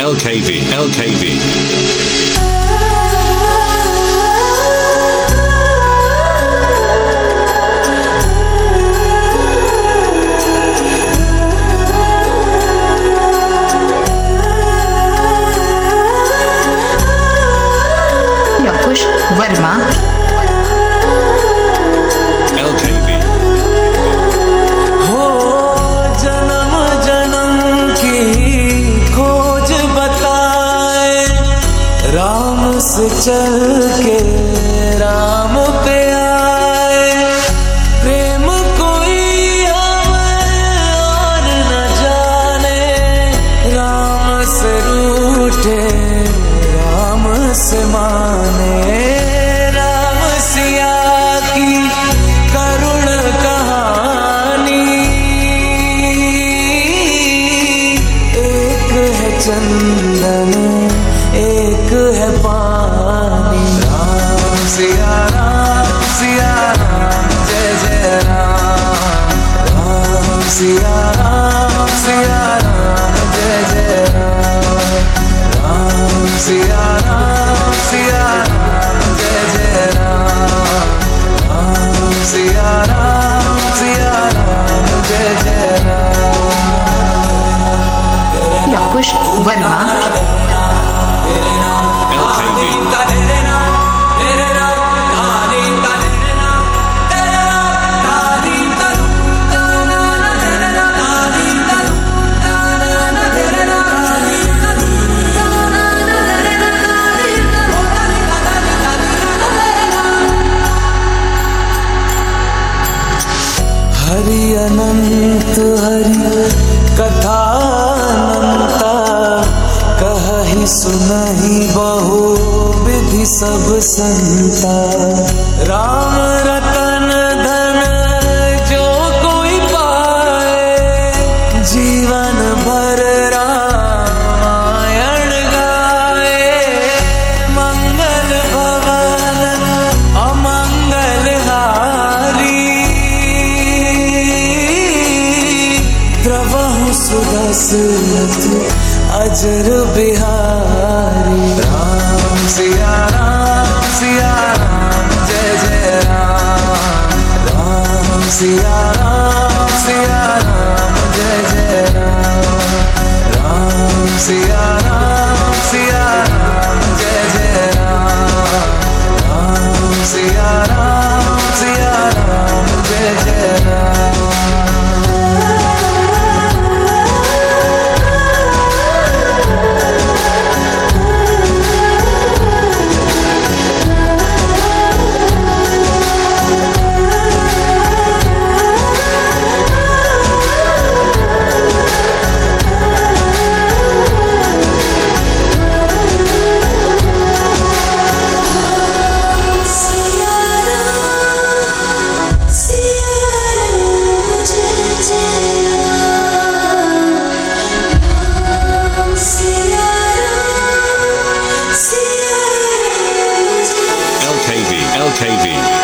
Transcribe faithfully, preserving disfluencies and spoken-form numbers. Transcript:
L K V, L K V. Lavkush Verma L K V. हो जन्म जन्म की खोज बताए, राम से चल के राम पे आए। प्रेम कोई हमें और न जाने, राम से रूठे राम से माने। राम सिया की करुण कहानी, एक है चंदन एक है पानी। राम सिया राम सिया राम जय जय राम। राम सिया राम सिया राम जय जय राम। राम सिया राम सिया राम जय जय राम। राम सिया राम सिया राम जय जय Ram. Lavkush Verma L K V. Hari अनंत हरि कथा अनंता, कहहि सुनहि बहु विधि सब संता। राम रतन धन जो कोई पाए, जीवन भर रामायण गाए। मंगल भवन अमंगल हारी, द्रवहु सुदशरथ अजर बिहारी। राम सिया राम सिया राम जय जय राम। राम सिया राम सिया राम जय जय राम। राम सिया राम सिया राम जय जय राम। राम सिया राम सिया राम जय जय Ram. L K V, L K V.